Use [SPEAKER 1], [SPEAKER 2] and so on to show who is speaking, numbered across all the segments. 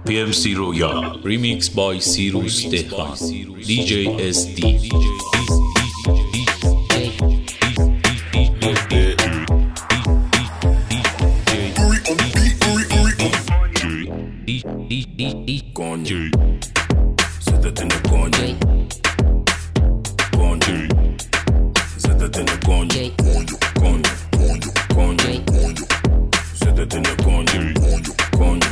[SPEAKER 1] PMC Royal Remix by Sirus Tehran DJ SD
[SPEAKER 2] Coño, siéntate en el coño. Coño, siéntate en el coño. Coño, coño, siéntate en el coño. Coño,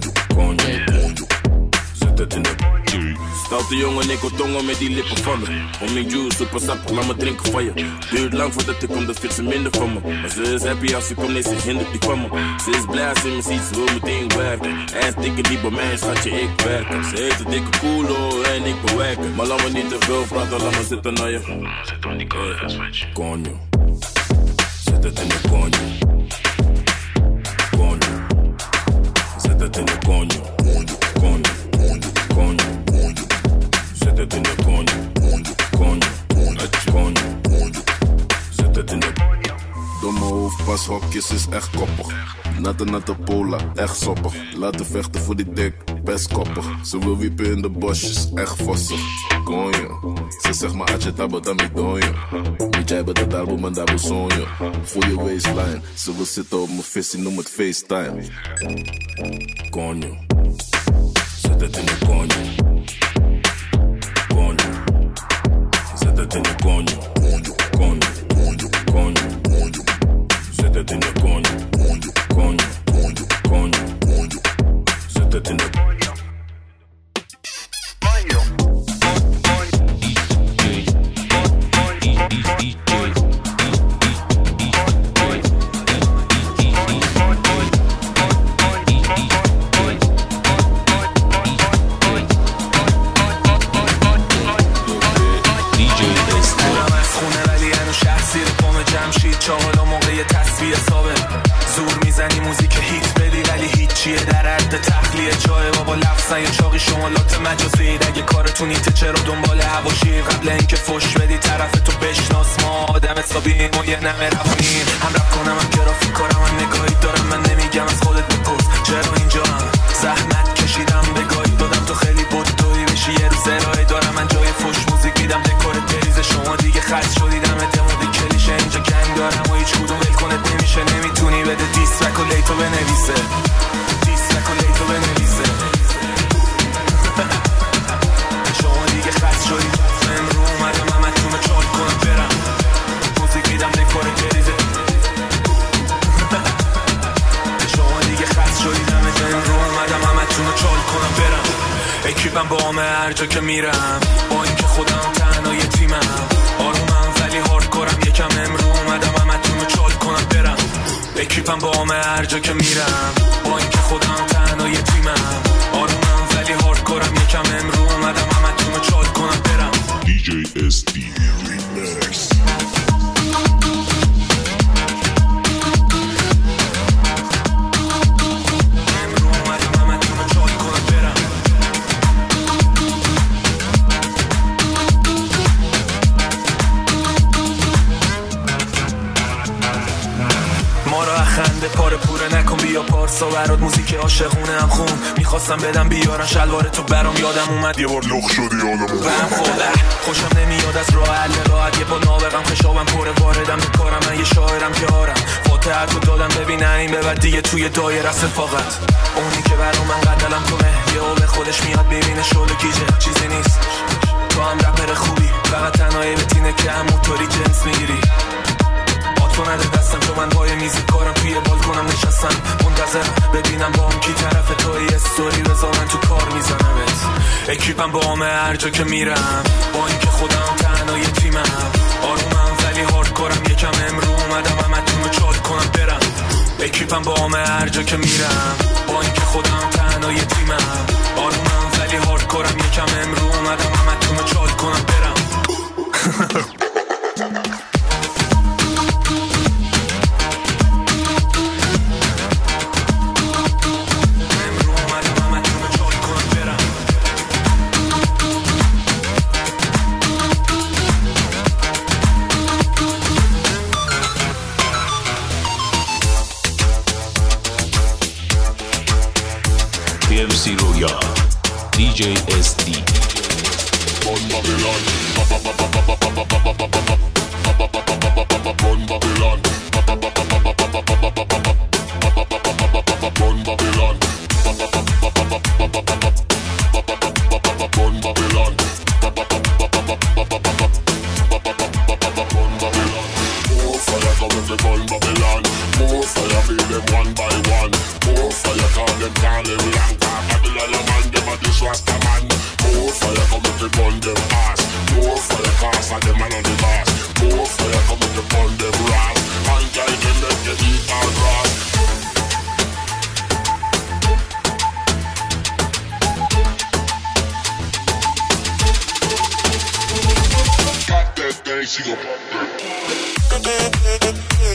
[SPEAKER 2] siéntate in de stoute jongen, ik wil tongen met die lippen van me. Om mijn juice, super sap, laat me drinken van je. Duurt lang voordat ik kom, dat vindt ze minder van me. Maar ze is happy als ze komt, nee, ze hindert die van me. Ze is blij als ze me ziet, ze wil meteen werken. Hij is dikke die bij mij, schatje, ik werken. Ze heeft een dikke koelo en ik bewerken. Maar laat me niet te veel praten, laat me zitten naar je. Zit aan die koude switch. Coño, zet het in de coño. Coño, zet het in de coño. Coño, coño, zet het in de coño. Coño, coño, zet het in de.
[SPEAKER 3] Door mijn hoofd pas hokjes is echt koppig. Natte pola, echt soppig. Laten vechten voor die dik, best koppig. Ze wil wiepen in de bosjes, echt vossig. Konjo, ze zegt maar atje tabo tami donjo. Moet jij bij de dalbo man dabo sonjo. Voel je waistline, ze wil zitten op mijn visie, noem het FaceTime.
[SPEAKER 2] Konjo, zet het in de konjo. Konjo, zet het in de konjo. Konjo, konjo, zet het in de konjo. Konjo, konjo, zet het in de konjo.
[SPEAKER 4] نیته چرا دنبال هواشی قبل اینکه فش بدی طرف تو بشناس ما آدم حسابیم و یه نمه روانیم هم رپ کنم هم گرافیک کنم هم نگاهی دارم من نمیگم از خودت بپرس چرا اینجا هم زحمت کشیدم بگاهی دادم تو خیلی بودویی بشی یه روز ارائه دارم من جای فش موزیک میدم دکور بریز شما دیگه خط شدی دمت مورد کلیشه اینجا گنگ دارم و هیچ کدوم ول کنت نمیشه نمیتونی بده دیسترک و لیتو بنویسه دیسترک و لیتو بنویسه شدی امرو اومدم همتون چال کنم برم موزیک میدم دکور جریزه شما دیگه خست شدید امرو اومدم همتون چال کنم برم اکیپم با همه هر جا که میرم با اینکه خودم تنهای تیمم آرومم ولی هاردکورم یکم امرو اومدم همتون چال کنم برم اکیپم با همه هر جا که میرم با اینکه خودم تنهای تیمم آرومم ولی هاردکورم یکم امرو اومدم همتون چال کنم برم
[SPEAKER 3] DJ SD Remix.
[SPEAKER 4] خنده پاره پوره نکن بیا پارسا برات موزیک عاشقونه هم خون میخواستم بدم بیارن شلوار تو برام یادم اومد یه بار لخ شدی حالمون برم خوده خوشم نمیاد از راه حل راحت یه با نابغم خشابم پره واردم به کارم من یه شاعرم که آرم فاتحت رو دادم ببینن این به بعد دیگه توی دایره است فقط اونی که برام من قدلم کنه یه به خودش میاد ببینه شل گیجه چیزی نیست تو هم رپر خوبی فقط تنهایی بتینه که هم موتوری جنس میگیری تو نده دستم تو من بای میزی کارم توی بالکنم نشستم منتظرم ببینم با هم کی طرف توی استوری بذار من تو کار میزنمت اکیپم با همه هر جا که میرم با اینکه خودم تنهای تیمم آرومم ولی هاردکورم یکم امرو اومدم همتون چال کنم برم اکیپم با همه هر جا که میرم با اینکه خودم تنهای تیمم آرومم ولی هاردکورم یکم امرو اومدم همتون چال کنم برم
[SPEAKER 1] PMC Royal DJ SD.
[SPEAKER 3] Run Babylon, run Babylon, run Babylon. More fire coming to burn Babylon. More fire feel them one by one. More fire call them Lanka. Babylon a man, them a dish rasta man. More fire coming to burn them ass. More fire cast and them man on the boss. More fire coming to burn them ras. And guide them let them eat our grass. Got that thing, she gon' pop that.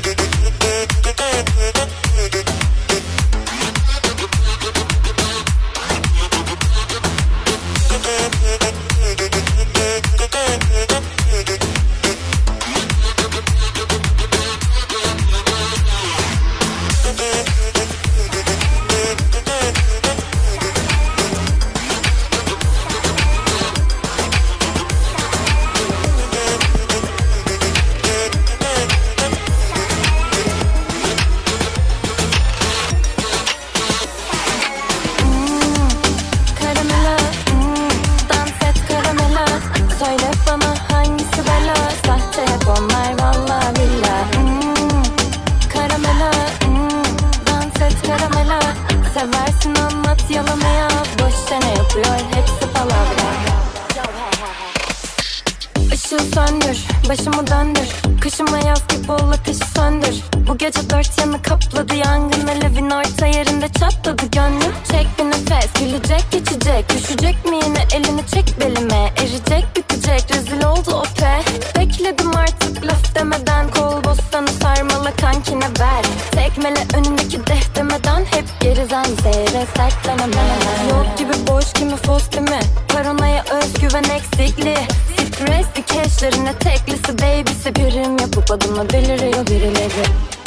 [SPEAKER 5] Başımı döndür, kışıma yaz gibi ol ateşi söndür. Bu gece dört yanı kapladı yangın, alevin orta yerinde çatladı gönlüm. Çek bir nefes, gülecek geçecek, düşecek mi yine elini çek belime. Erecek bitecek, rezil oldu o pe. Bekledim artık laf demeden, kol bostanı sarmala kankine ver. Tekmele önündeki deh demeden, hep geriden zehre sertlenemem. Yok gibi boş kimi fos değil mi? Paranoya özgüven eksikliği. Stres dikeşlerine teklisi babysi. Birim yapıp adımla beliriyor birileri.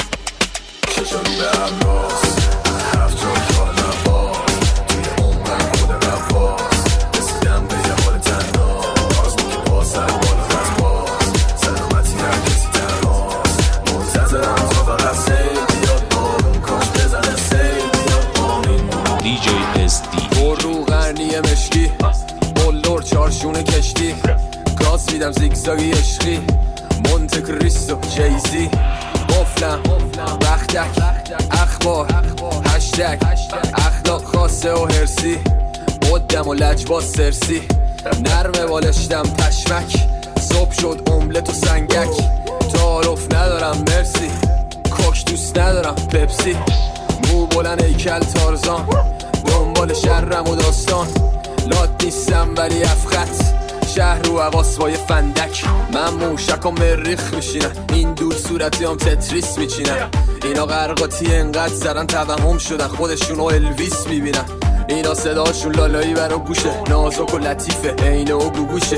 [SPEAKER 1] DJ SD.
[SPEAKER 6] رو غرنی مشکی بلور چارشون کشتی گاز میدم زیگزاگی عشقی مونت کریستو جیزی قفلم بختک اخبار هشتگ اخلاق خاصه و هرسی قدم و لجباز سرسی نرمه بالشتم پشمک صبح شد املت و سنگک تعارف ندارم مرسی کوک دوست ندارم پپسی مو بلند هیکل تارزان دنبال شرم و داستان لات نیستم ولی افخت شهر رو حواس با یه فندک من موشک و مریخ میشینم این دور صورتی هم تتریس میچینم اینا غرقاتی انقدر زدن توهم شدن خودشون و الویس میبینن اینا صداشون لالایی برا گوشه نازک و لطیفه اینه و گوگوشه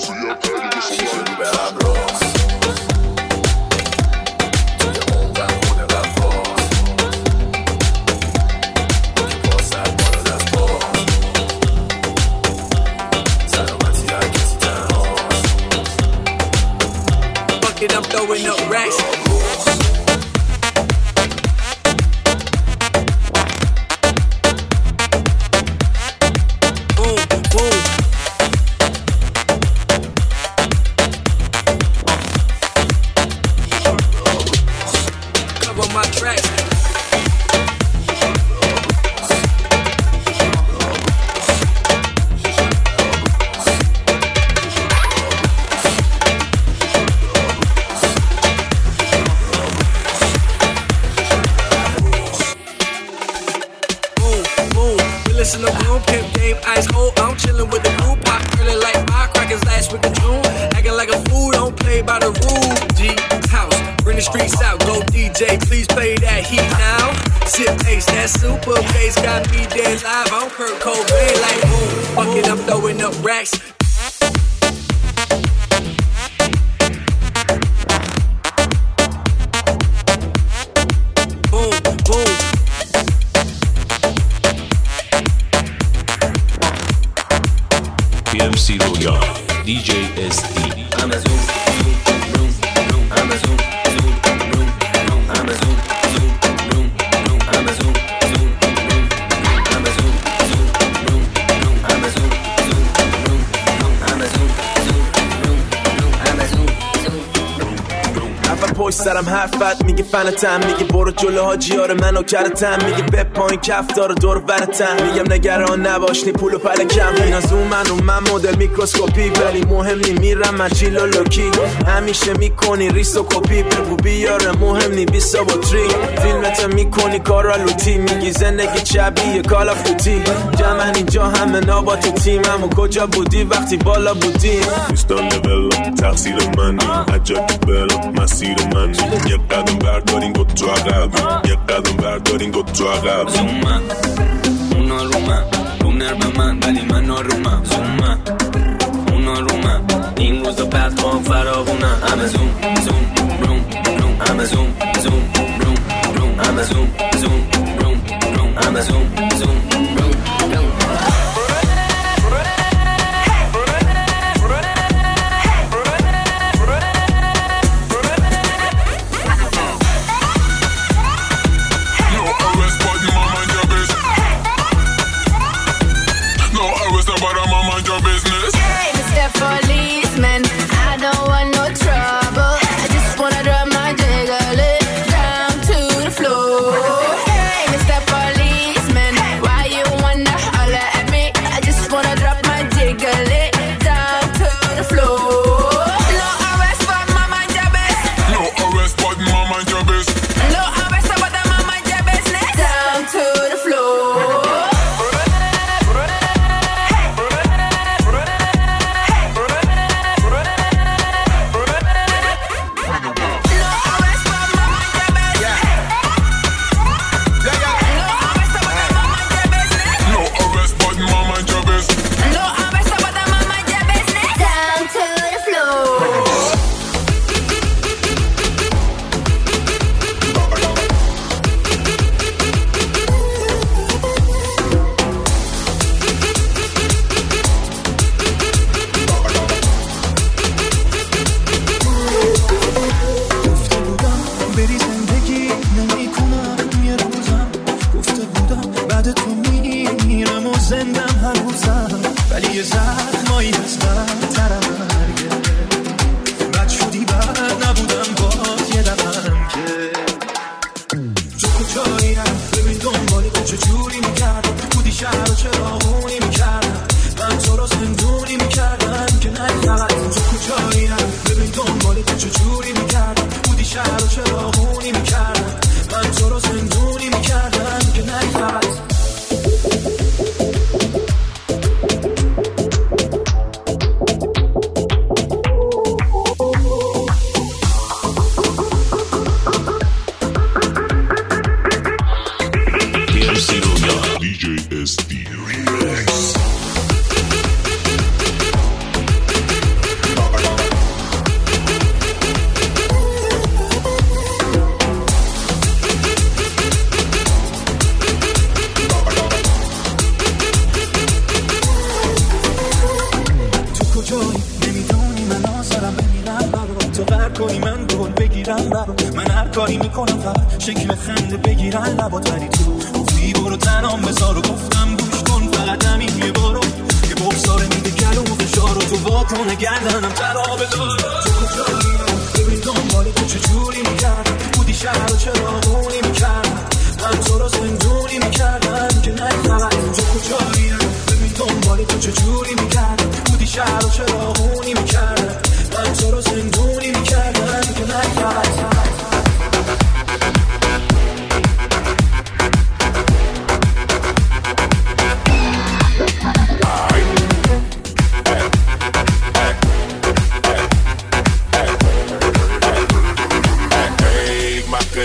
[SPEAKER 4] I'm throwing up racks. Boom, boom. Cover my tracks. Listen to room, pimp game, ice cold. I'm chillin' with the blue pop, curling like firecrackers last week of June. Acting like a fool, don't play by the rules. G house, bring the streets out, go DJ, please play that heat now. Sip ace, that super bass got me dead live. I'm Kurt Cobain, like boom, fuck it, I'm throwing up racks. Boom, boom.
[SPEAKER 7] همه زوم زوم روم روم همه زوم زوم روم روم همه زوم زوم روم روم همه زوم زوم روم روم همه زوم زوم روم روم همه زوم زوم روم روم همه زوم زوم روم روم همه زوم زوم
[SPEAKER 4] اول پشت سرم حرفت میگه فنتم، میگه برو جلو حاجیار منو کرتم، میگه به پایین کفتار دور برتم، میگم نگران نباش نی پولو پلکم، اینا زوم من مدل میکروسکوپی، ولی مهم نی میرم من چیلو لوکی، همیشه میکنی ریس و کپی، بگو بیاره مهم نی بیسا با تری، فیلمت میکنی کارا لوتی، میگی زندگی شبیه کال آف دوتی، جمعن اینجا همه نابا تو تیمم و کجا بودی وقتی بالا بودی
[SPEAKER 3] نیستان نولا تقصیر منی عجب بلا مسیر من یه قدم بردارین گو تو عقب یه قدم بردارین گو تو عقب
[SPEAKER 7] زوم اونا رو من نر به من ولی من آرومم زوم اونا رو من این روزا بعد خواب فراغونم همه زوم زوم روم روم همه زوم زوم روم روم همه زوم زوم روم روم همه زوم زوم روم روم
[SPEAKER 8] Policeman, I don't want no trouble. I just wanna drop my jiggle it down to the floor. Hey, Mr. Policeman, why you wanna holler at me? I just wanna drop my jiggle it down to the floor. No arrest for my mind your business.
[SPEAKER 3] No arrest but my mind your business.
[SPEAKER 8] No arrest but my mind your business. Down to the floor.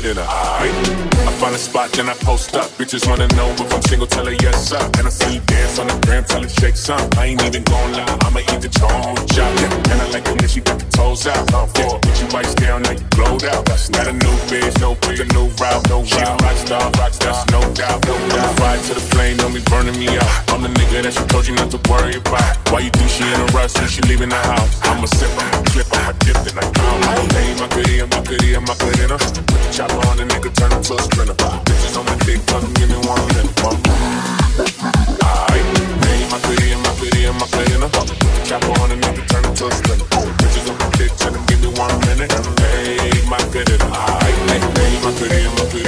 [SPEAKER 9] Macarena. I find a spot, then I post up. Bitches wanna know if I'm single, tell her yes up. And I see you dance on the gram, tell her shake some. I ain't even gon' lie, I'ma eat the tone chop. And I like it when she got the toes out. Yeah, put your lights down, now you glowed out. Got a new bitch, no pick a new route. She a rock star, no doubt. I'm fried to the flame, don't be burning me out. I'm the nigga that she told you not to worry about. Why you think she in a rush when she leaving the house? I'ma sip, I'ma flip, I'ma dip, then I come. Hey, Macarena. Put the chopper on the nigga, turn him to a sprinter. Bitches on my dick, come give me 1 minute. Aight, hey, Macarena. Put the chopper on the nigga, turn him to a sprinter. Bitches on my dick, turn him, give me 1 minute. Hey, Macarena. Aight, hey, Macarena.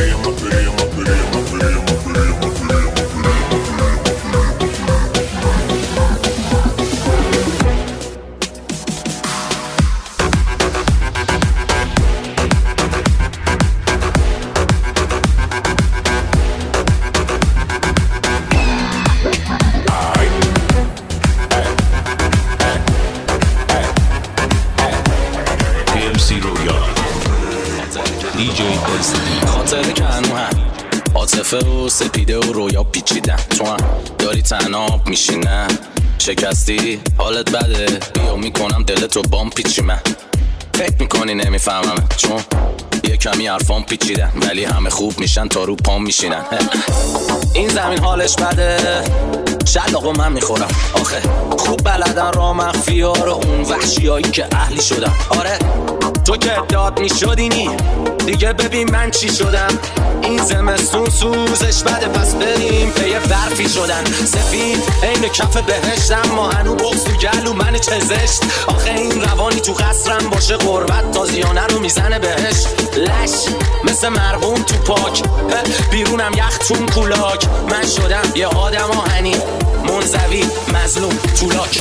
[SPEAKER 7] خاطر کنو هم عاطفه و سپیده و رویا پیچیدن. تو هم داری تناب میشینم شکستی حالت بده بیا میکنم دلتو بام پیچی. من فکر میکنی نمیفهمم چون یه کمی حرفام پیچیدن ولی همه خوب میشن تا رو پام میشینن. این زمین حالش بده شلاقو من میخورم آخه خوب بلدن را مخفی ها رو اون وحشی هایی که اهلی شدن. آره تو که داد میشدینی دیگه ببین من چی شدم. این زمستون سوزش بده پس بریم پی برفی شدن. سفید این کف بهشتم ما هنو بغز تو گلو من چه زشت. آخه این روانی تو قصرم باشه قربت تازیانه رو میزنه بهش. لش مثل مرغوم تو پاک بیرونم یختون کولاک. من شدم یه آدم آهنی منزوی مظلوم طولاک.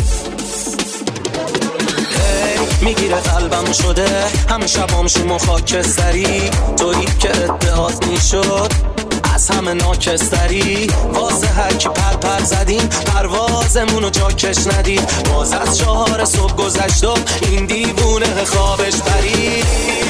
[SPEAKER 7] میگیره قلبم شده همه شبام شما خاکستری. تویی که ادعات میشد از همه ناکستری. واسه هر کی پر زدیم پروازمونو جاکش ندیم. باز از 4 صبح گذشت و این دیوونه خوابش پرید.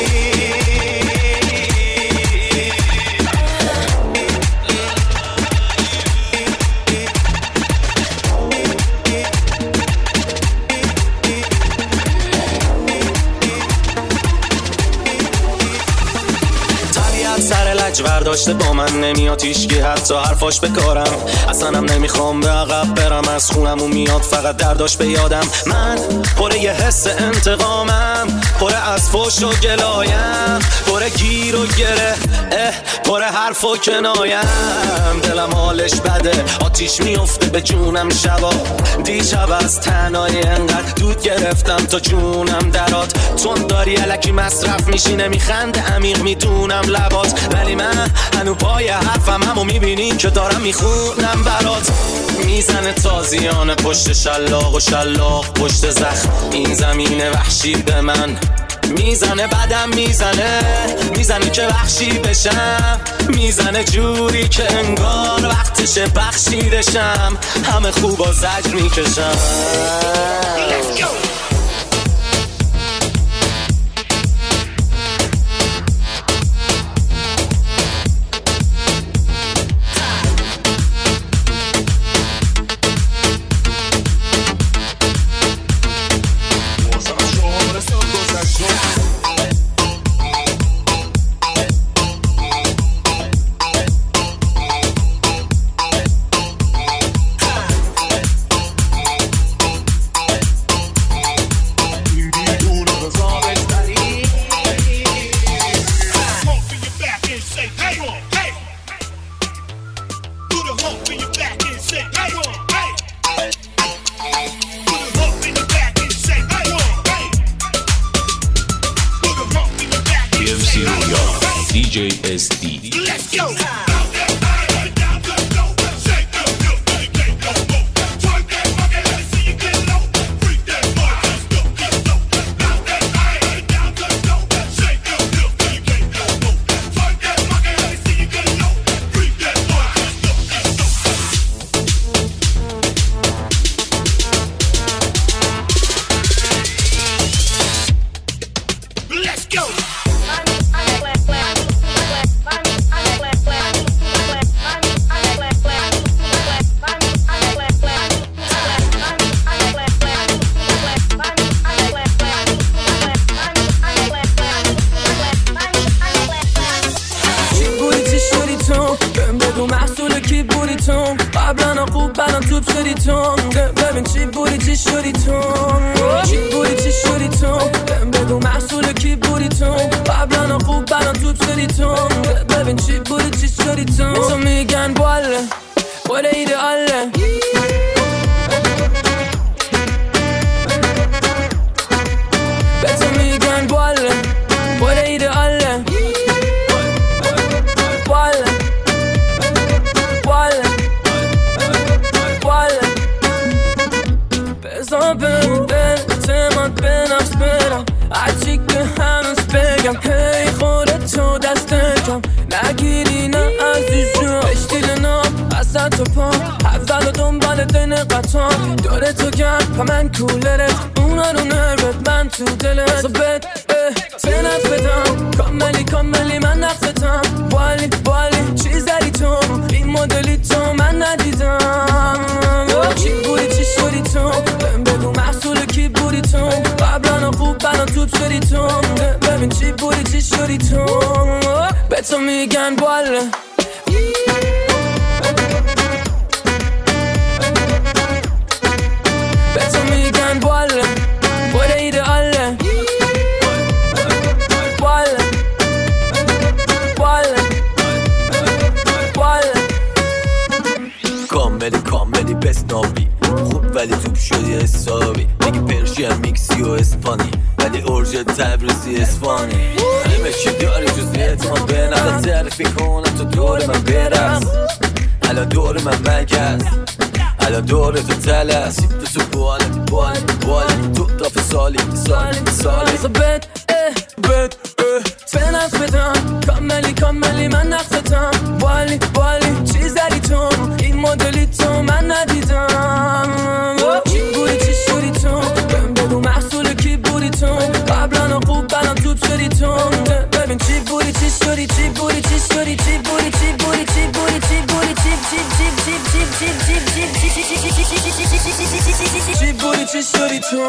[SPEAKER 7] برداشته با من نمیاد هیچکی حتی حرفاش بکارم. اصلا هم نمیخوام به عقب برم از خونمون میاد فقط درداش به یادم. من پر یه حس انتقامم پر از فوش و گلایم پر گیر و گره پر حرف و کنایم. دلم حالش بده آتیش میفته به جونم شبا. دیشب از تنهایی انقدر دود گرفتم تا جونم درات. تون داری الکی مصرف میشی نمیخنده عمیق میدونم لبات. ولی من هنو پای حرفم همو میبینی که دارم میخونم برات. میزنه تازیانه پشت شلاق و شلاق پشت زخم. این زمین وحشی به من میزنه بدم میزنه که وحشی بشم. میزنه جوری که انگار وقتشه بخشیدشم. همه خوبا زجر میکشم.
[SPEAKER 1] DJ SD.
[SPEAKER 10] Let's go.
[SPEAKER 6] قبلا خوب بلان توب شدی تو ببین چی بودی چی شدی تو چی بودی چی شدی تو بگو محصول کی بودی تو قبلا خوب بلان توب شدی تو ببین چی بودی چی شدی تو میگن باله خود ایدئاله به تو میگن باله خود ایدئاله باله باله بزا به اعتماد به نفس برم هرچی که هنوز بگم هی خودتو دست کم نگیری نه عزیزم بشتیل نام اصلا تو پا اول و دنبال دین قطان داره تو گرد و من کولرت اونا رو نربت من تو دلت زبت تنت بدم کاملی من نقصتم بالی چیز داری تو این مدلی تو من ندیدم چی بودی چی شدی تو بگو محصول کی بودی تو قبلا خوب بلان توب شدی تو ببین چی بودی چی شدی تو به تو میگن باله به تو میگن باله خود ایدئاله باله باله باله کاملی بسنابی خوب ولی توب شدی حسابی میگی پرشین میکسی و اسپانی ولی ارژه تبریزی اسفانی همه چی داری جز اعتماد به نفس تعریفی کنم تو دور من برس الان دور من مگس الان دور تو تلس تو بالت تو دافه سالی بد تنف بدم کاملی من نقصتم بالی چیز داری تو این مدلی تو من ندیدم چی بودی چی شدی تو بگو محصول کی بودی تو قبلا خوب بلان توب شدی تو ببین چی بودی چی شدی چی بودی چی شدی چی بودی چی بودی چی بودی چی بودی چی بودی چی شدی تو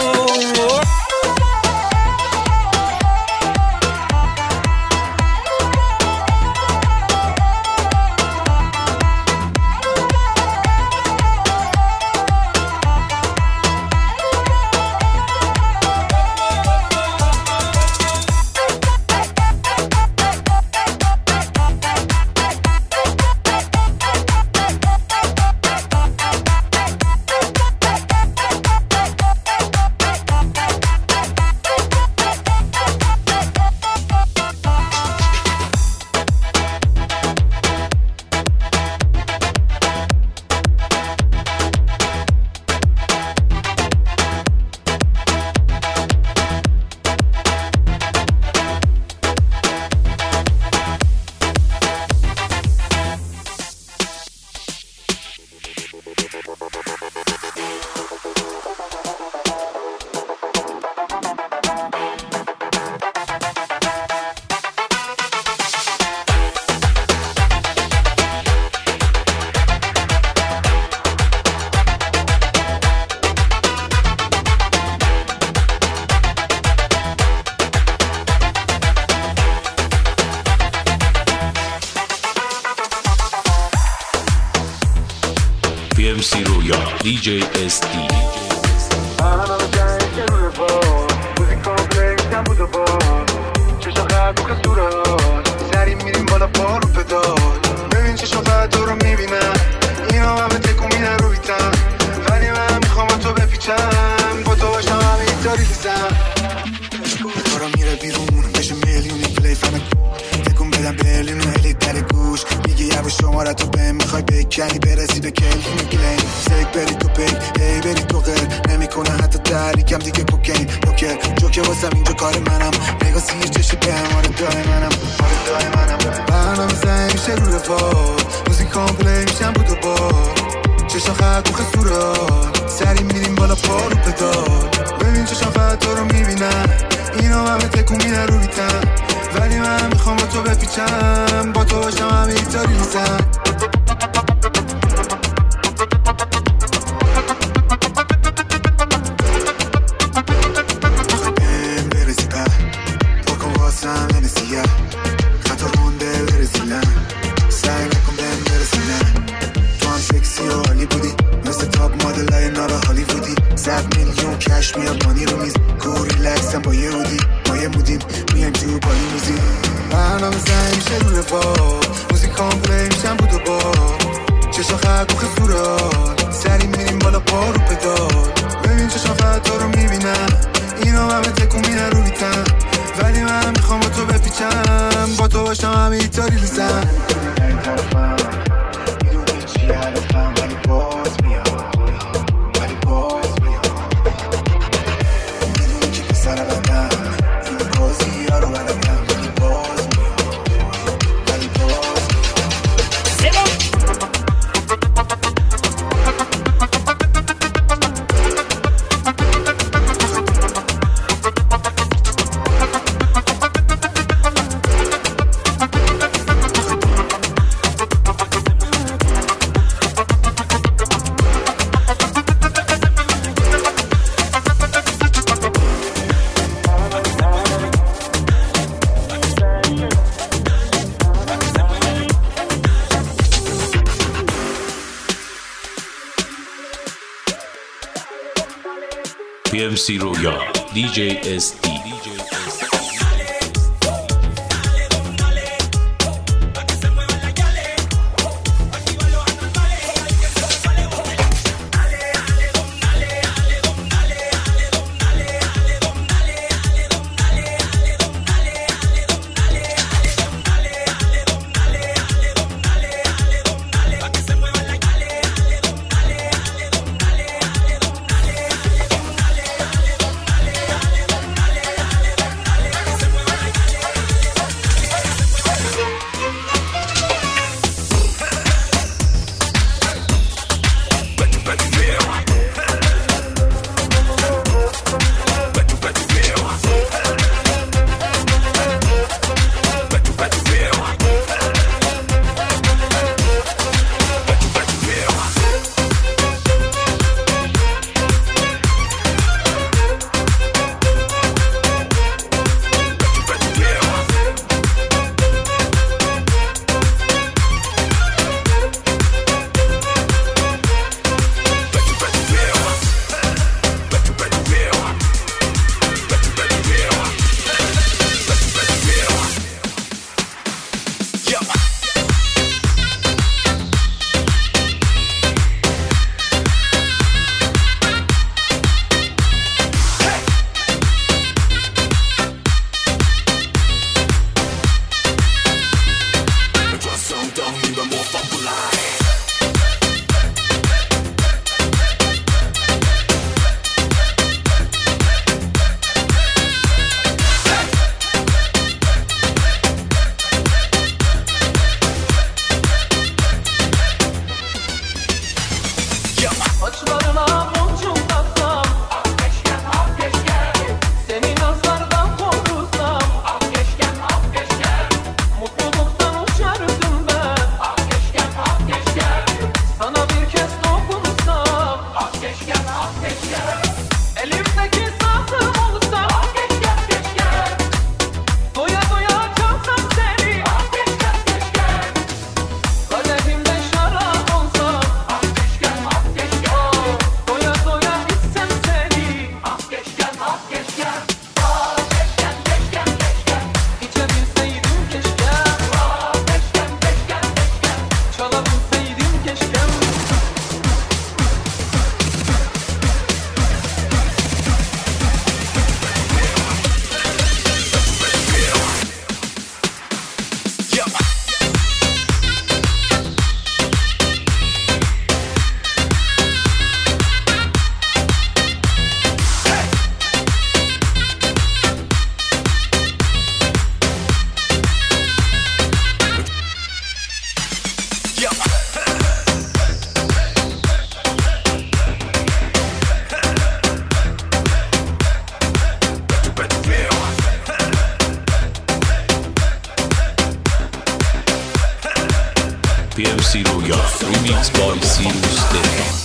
[SPEAKER 1] PMC رویا DJ SD
[SPEAKER 10] سری میریم بالا پا رو پدال ببین چه شفت تو رو میبینم اینا همه تکون میدن رو بیتم ولی من میخوام تو بپیچم با تو باشم همه این داری لیزم کارا میره بیرون بشه میلیونی پلی فنک تکون بدم برلین و هلی در گوش میگی یه شماره تو بهم میخوای بکنی برسی به کل میگلین سیک بری تو پیک هی بری تو غیر نمیکنه حتی تحریکم دیگه کوکین لوکر جوکه واسم اینجا کار منم نگاه سیر چشی به هماره دای منم برنامه زنگ میشه رو رفاه موزیک کامپلی میشم بود و با چشم خط و خستورات سری میریم بالا پا رو پدال ببین چشم خط تو رو میبینم اینا همه تکون میدن رو بیتم ولی من میخوام با تو بپیچم، با تو باشم همینطوری نیستم. برسی بر بکن واسم ننسیه خطا رونده برسیلم، سعی نکن بهم برسیلم. تو هم سکسی و حالی بودی مثل تاپ مادل های نارا هالیوودی. 100 میلیون کش میاد مانی رو میز، گوری لکسم با یه هودی. ما یه مودیم میایم تو بالی موزی، برنامه زنگ میشه رو رفاق، موزیک کامپلی میشم بود و با چشا خرد بخی خورال، سری میریم بالا پا رو پدال. ببین چشا خطا رو میبینم، اینا همه تکون میرن رو بیتم، ولی من میخوام با تو بپیچم، با تو باشم همینطوری لیزم. میدونی چی حرفم ولی باز میام، ولی باز میام. میدونی که پسر بدم این بازی ها رو بلدم، ولی باز میام، ولی باز میام.
[SPEAKER 1] PMC Roya, DJ SD. رویا. Remix by Sirius Tehran.